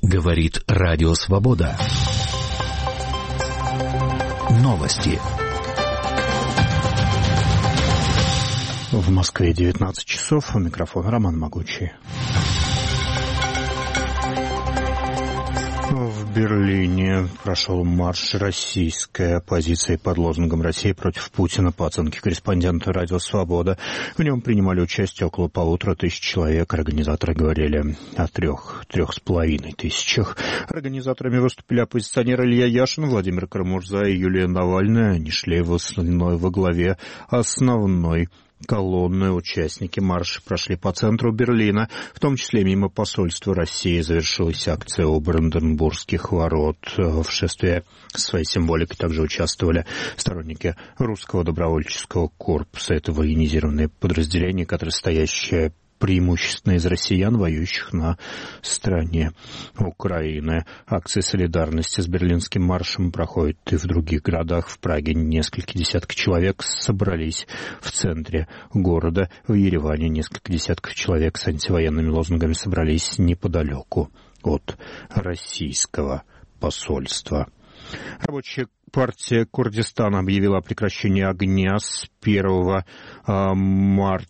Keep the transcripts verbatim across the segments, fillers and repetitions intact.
Говорит Радио Свобода. Новости. В Москве девятнадцать часов. У микрофона Роман Могучий. В Берлине прошел марш российской оппозиции под лозунгом «Россия против Путина», по оценке корреспондента «Радио Свобода». В нем принимали участие около полутора тысяч человек. Организаторы говорили о трех, трех с половиной тысячах. Организаторами выступили оппозиционеры Илья Яшин, Владимир Карамурза и Юлия Навальная. Они шли в основной, во главе основной колонны. Участники марша прошли по центру Берлина, в том числе мимо посольства России. Завершилась акция у Бранденбургских ворот. В шествии своей символикой также участвовали сторонники русского добровольческого корпуса. Это военизированное подразделение, которое стоящее преимущественно из россиян, воюющих на стороне Украины. Акция солидарности с Берлинским маршем проходит и в других городах. В Праге несколько десятков человек собрались в центре города. В Ереване несколько десятков человек с антивоенными лозунгами собрались неподалеку от российского посольства. Рабочая партия Курдистана объявила о прекращении огня с первого марта.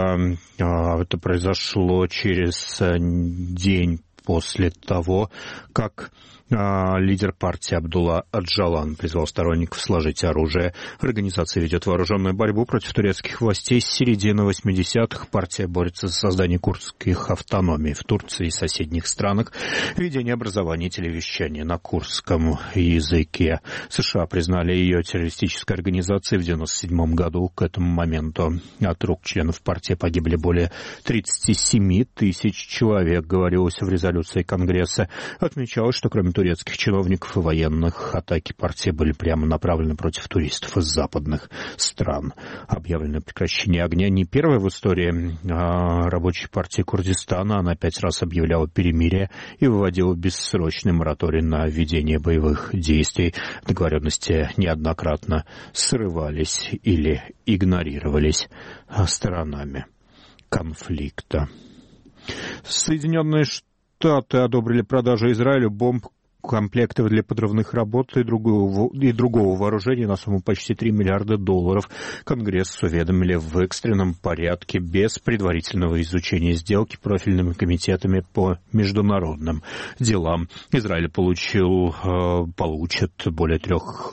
Это произошло через день после того, как лидер партии Абдулла Аджалан призвал сторонников сложить оружие. Организация ведет вооруженную борьбу против турецких властей с середины восьмидесятых. Партия борется за создание курдских автономий в Турции и соседних странах, ведение образования и телевещания на курдском языке. США признали ее террористической организацией в девяносто седьмом году. К этому моменту от рук членов партии погибли более тридцати семи тысяч человек, говорилось в резолюции Конгресса. Отмечалось, что кроме турецких чиновников и военных, атаки партии были прямо направлены против туристов из западных стран. Объявлено прекращение огня не первое в истории рабочей партии Курдистана. Она пять раз объявляла перемирие и выводила бессрочный мораторий на ведение боевых действий. Договоренности неоднократно срывались или игнорировались сторонами конфликта. Соединенные Штаты одобрили продажу Израилю бомб, комплектов для подрывных работ и другого, и другого вооружения на сумму почти три миллиарда долларов. Конгресс уведомили в экстренном порядке без предварительного изучения сделки профильными комитетами по международным делам. Израиль получил, получит более трех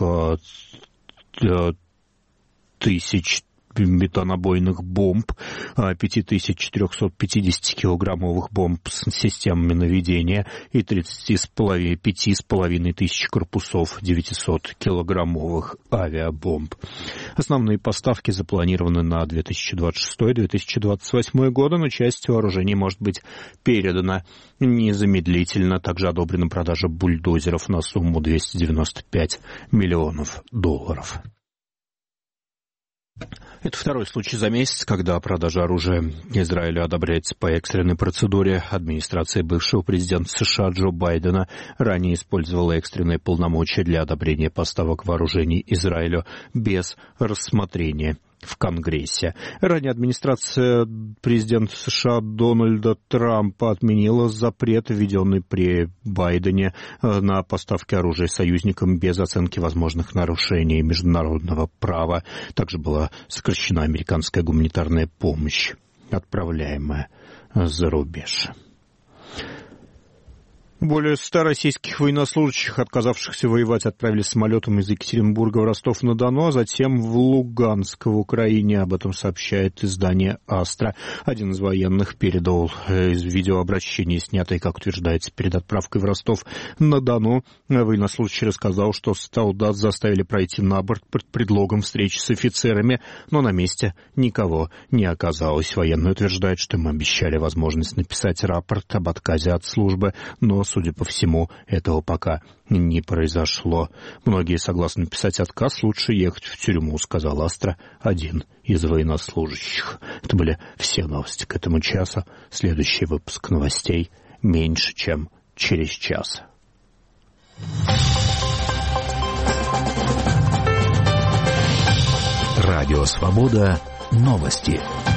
тысяч бетонобойных бомб, пять тысяч четыреста пятьдесят килограммовых бомб с системами наведения и тридцать пять с половиной тысяч корпусов девятисот килограммовых авиабомб. Основные поставки запланированы на две тысячи двадцать шестой — две тысячи двадцать восьмой годы, но часть вооружений может быть передана незамедлительно. Также одобрена продажа бульдозеров на сумму двести девяносто пять миллионов долларов. Это второй случай за месяц, когда продажа оружия Израилю одобряется по экстренной процедуре. Администрация бывшего президента США Джо Байдена ранее использовала экстренные полномочия для одобрения поставок вооружений Израилю без рассмотрения в Конгрессе. Ранее администрация президента США Дональда Трампа отменила запрет, введенный при Байдене, на поставки оружия союзникам без оценки возможных нарушений международного права. Также была сокращена американская гуманитарная помощь, отправляемая за рубеж. Более ста российских военнослужащих, отказавшихся воевать, отправили самолетом из Екатеринбурга в Ростов-на-Дону, а затем в Луганск в Украине. Об этом сообщает издание «Астра». Один из военных передал видеообращение, снятое, как утверждается, перед отправкой в Ростов-на-Дону. Военнослужащий рассказал, что солдат заставили пройти на борт под предлогом встречи с офицерами, но на месте никого не оказалось. Военный утверждает, что им обещали возможность написать рапорт об отказе от службы, но, судя по всему, этого пока не произошло. Многие согласны писать отказ, лучше ехать в тюрьму, сказал Астра, один из военнослужащих. Это были все новости к этому часу. Следующий выпуск новостей меньше, чем через час. Радио Свобода. Новости.